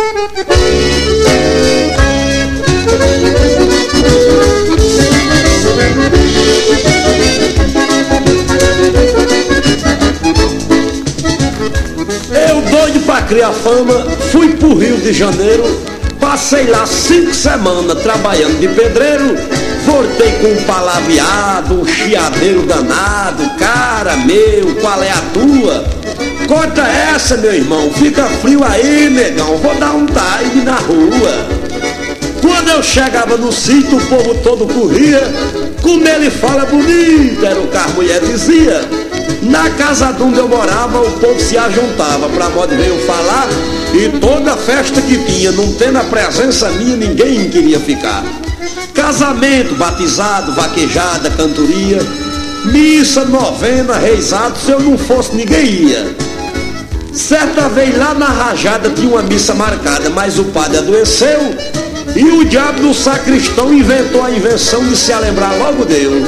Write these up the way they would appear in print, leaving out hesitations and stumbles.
Eu doido pra criar fama, fui pro Rio de Janeiro, passei lá 5 semanas trabalhando de pedreiro, voltei com um palavreado, um chiadeiro danado. Cara meu, qual é a tua? Conta essa, meu irmão, fica frio aí, negão, vou dar um time na rua. Quando eu chegava no sítio, o povo todo corria, como ele fala bonito, era o que a mulher dizia. Na casa de onde eu morava, o povo se ajuntava pra modo de eu falar, e toda festa que tinha, não tendo a presença minha, ninguém queria ficar. Casamento, batizado, vaquejada, cantoria, missa, novena, reizado, se eu não fosse, ninguém ia. Certa vez lá na rajada tinha uma missa marcada, mas o padre adoeceu e o diabo do sacristão inventou a invenção de se lembrar logo dele.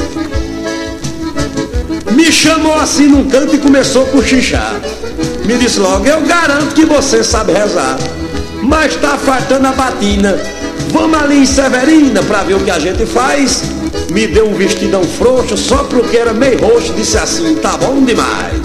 Me chamou assim num canto e começou a cochichar. Me disse logo: eu garanto que você sabe rezar, mas tá faltando a batina. Vamos ali em Severina pra ver o que a gente faz. Me deu um vestidão frouxo, só porque era meio roxo, disse assim: tá bom demais.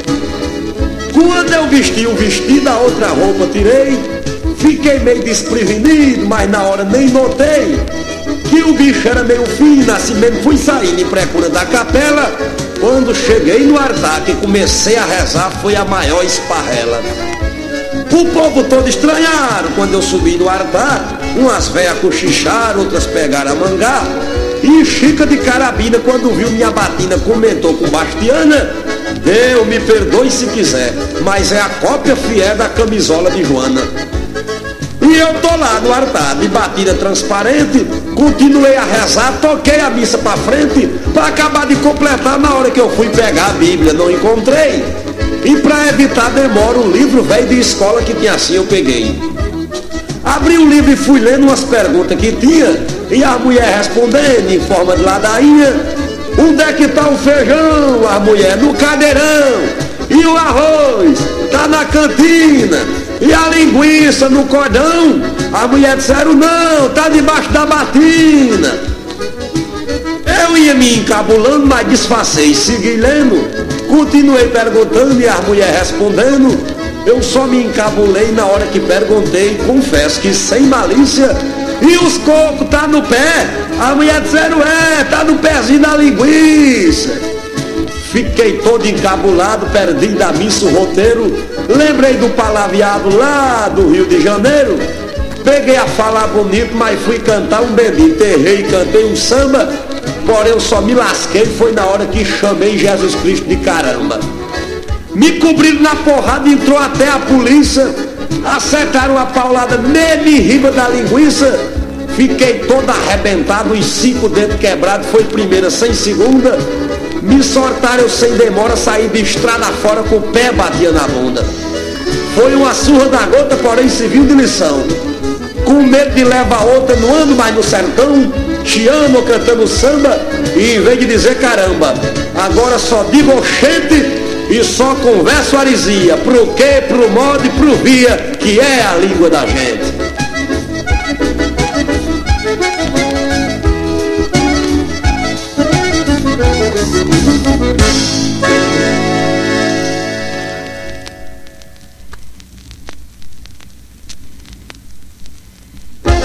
Quando eu vesti o vestido, a outra roupa tirei, fiquei meio desprevenido, mas na hora nem notei que o bicho era meio fino, assim mesmo fui saindo em procura da capela. Quando cheguei no altar que comecei a rezar, foi a maior esparrela. O povo todo estranharam quando eu subi no altar. Umas velhas cochicharam, outras pegaram a mangá. E Chica de Carabina, quando viu minha batina, comentou com Bastiana: Deus me perdoe se quiser, mas é a cópia fiel da camisola de Joana. E eu tô lá no altar, de batina transparente, continuei a rezar, toquei a missa pra frente, pra acabar de completar. Na hora que eu fui pegar a Bíblia, não encontrei. E pra evitar demora, um livro velho de escola que tinha assim, eu peguei. Abri o livro e fui lendo umas perguntas que tinha, e a mulher respondendo em forma de ladainha: onde é que tá o feijão? A mulher: no cadeirão. E o arroz? Tá na cantina. E a linguiça no cordão? A mulher disseram: não, tá debaixo da batina. Eu ia me encabulando, mas disfarcei, segui lendo. Continuei perguntando e a mulher respondendo. Eu só me encabulei na hora que perguntei, confesso que sem malícia: e os cocos tá no pé? A mulher disseram: é, tá no pezinho da linguiça. Fiquei todo encabulado, perdi da missa o roteiro. Lembrei do palavreado lá do Rio de Janeiro. Peguei a falar bonito, mas fui cantar um bendito. Errei e cantei um samba, porém eu só me lasquei, foi na hora que chamei Jesus Cristo de caramba. Me cobriram na porrada, entrou até a polícia, acertaram a paulada mesmo em riba da linguiça. Fiquei todo arrebentado, os 5 dedos quebrados, foi primeira sem segunda. Me sortaram, eu sem demora saí de estrada fora com o pé batia na bunda. Foi uma surra da gota, porém serviu de lição. Com medo de levar outra, não ando mais no sertão. Te amo cantando samba, e em vez de dizer caramba, agora só digo oxente e só converso arisia. Pro quê, pro modo e pro via, que é a língua da gente.